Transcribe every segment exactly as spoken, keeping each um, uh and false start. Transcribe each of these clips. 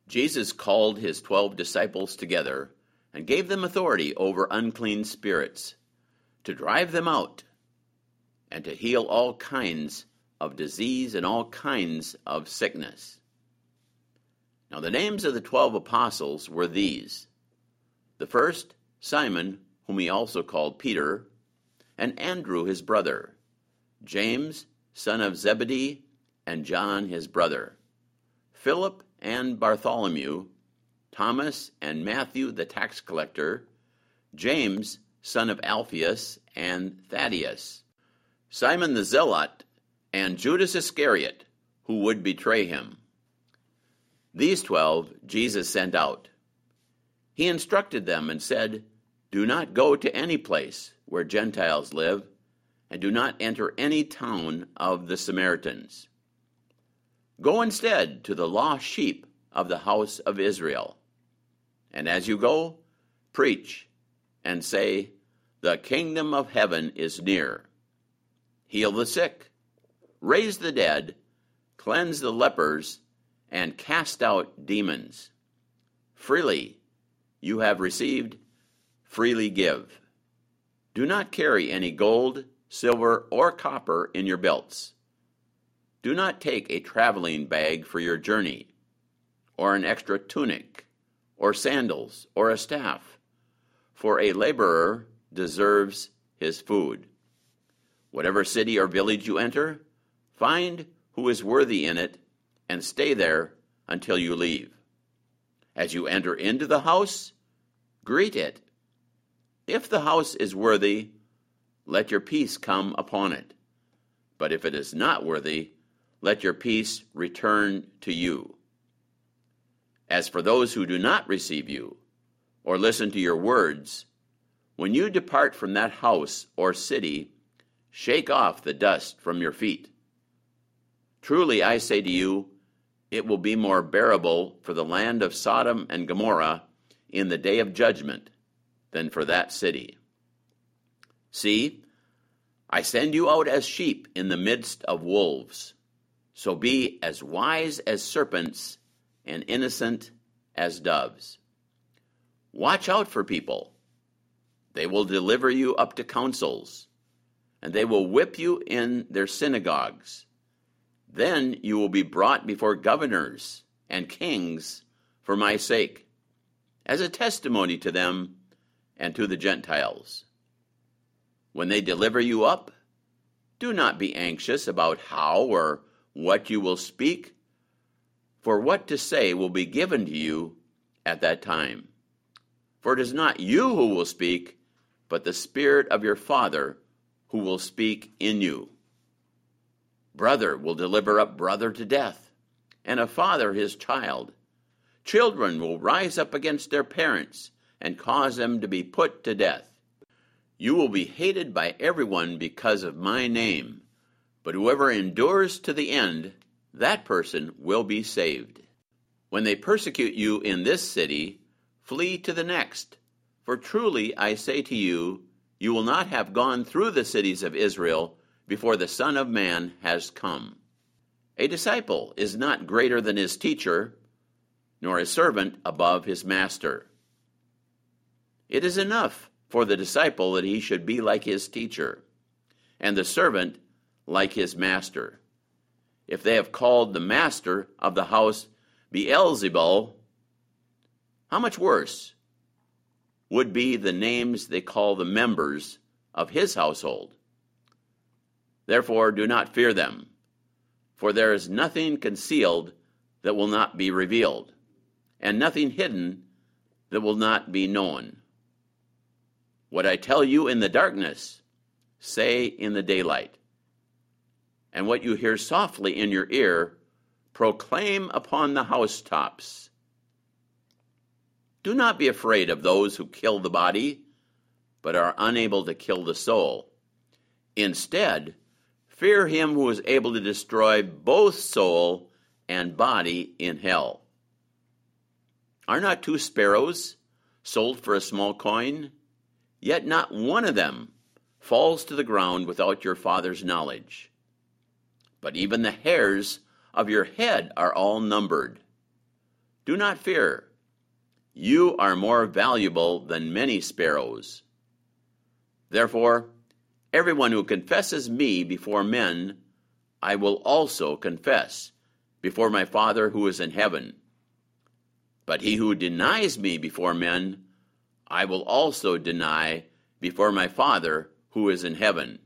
Jesus called his twelve disciples together and gave them authority over unclean spirits, to drive them out, and to heal all kinds of disease and all kinds of sickness. Now the names of the twelve apostles were these: the first, Simon, whom he also called Peter, and Andrew his brother, James, son of Zebedee, and John his brother, Philip and Bartholomew, Thomas and Matthew the tax collector, James, son of Alphaeus, and Thaddeus, Simon the Zealot, and Judas Iscariot, who would betray him. These twelve Jesus sent out. He instructed them and said, "Do not go to any place where Gentiles live, and do not enter any town of the Samaritans. Go instead to the lost sheep of the house of Israel. And as you go, preach and say, 'The kingdom of heaven is near.' Heal the sick, raise the dead, cleanse the lepers, and cast out demons. Freely you have received, freely give. Do not carry any gold, silver, or copper in your belts. Do not take a traveling bag for your journey, or an extra tunic, or sandals, or a staff, for a laborer deserves his food. Whatever city or village you enter, find who is worthy in it, and stay there until you leave. As you enter into the house, greet it. If the house is worthy, let your peace come upon it. But if it is not worthy, let your peace return to you. As for those who do not receive you, or listen to your words, when you depart from that house or city, shake off the dust from your feet. Truly I say to you, it will be more bearable for the land of Sodom and Gomorrah in the day of judgment than for that city. See, I send you out as sheep in the midst of wolves. So be as wise as serpents and innocent as doves. Watch out for people. They will deliver you up to councils, and they will whip you in their synagogues. Then you will be brought before governors and kings for my sake, as a testimony to them and to the Gentiles. When they deliver you up, do not be anxious about how or what you will speak, for what to say will be given to you at that time. For it is not you who will speak, but the Spirit of your Father who will speak in you. Brother will deliver up brother to death, and a father his child. Children will rise up against their parents and cause them to be put to death. You will be hated by everyone because of my name, but whoever endures to the end, that person will be saved. When they persecute you in this city, flee to the next. For truly I say to you, you will not have gone through the cities of Israel before the Son of Man has come. A disciple is not greater than his teacher, nor a servant above his master. It is enough for the disciple that he should be like his teacher, and the servant like his master. If they have called the master of the house Beelzebul, how much worse would be the names they call the members of his household? Therefore do not fear them, for there is nothing concealed that will not be revealed, and nothing hidden that will not be known. What I tell you in the darkness, say in the daylight. And what you hear softly in your ear, proclaim upon the housetops. Do not be afraid of those who kill the body, but are unable to kill the soul. Instead, fear him who is able to destroy both soul and body in hell. Are not two sparrows sold for a small coin? Yet not one of them falls to the ground without your Father's knowledge. But even the hairs of your head are all numbered. Do not fear. You are more valuable than many sparrows. Therefore, everyone who confesses me before men, I will also confess before my Father who is in heaven. But he who denies me before men, I will also deny before my Father who is in heaven.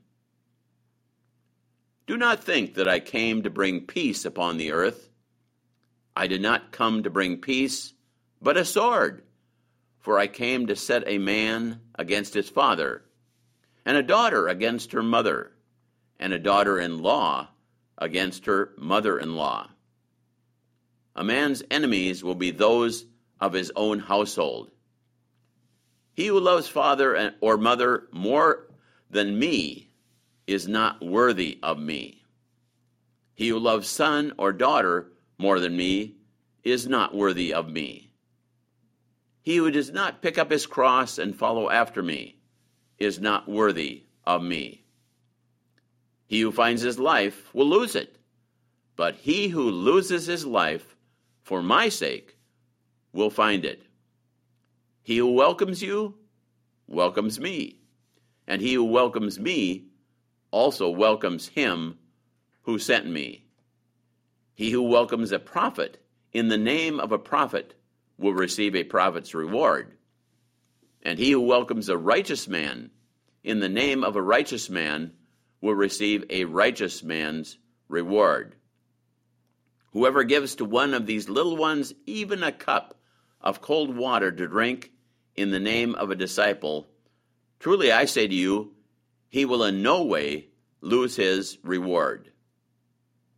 Do not think that I came to bring peace upon the earth. I did not come to bring peace, but a sword. For I came to set a man against his father, and a daughter against her mother, and a daughter-in-law against her mother-in-law. A man's enemies will be those of his own household. He who loves father or mother more than me is not worthy of me. He who loves son or daughter more than me is not worthy of me. He who does not pick up his cross and follow after me is not worthy of me. He who finds his life will lose it, but he who loses his life for my sake will find it. He who welcomes you welcomes me, and he who welcomes me also welcomes him who sent me. He who welcomes a prophet in the name of a prophet will receive a prophet's reward, and he who welcomes a righteous man in the name of a righteous man will receive a righteous man's reward. Whoever gives to one of these little ones even a cup of cold water to drink in the name of a disciple, truly I say to you, he will in no way lose his reward.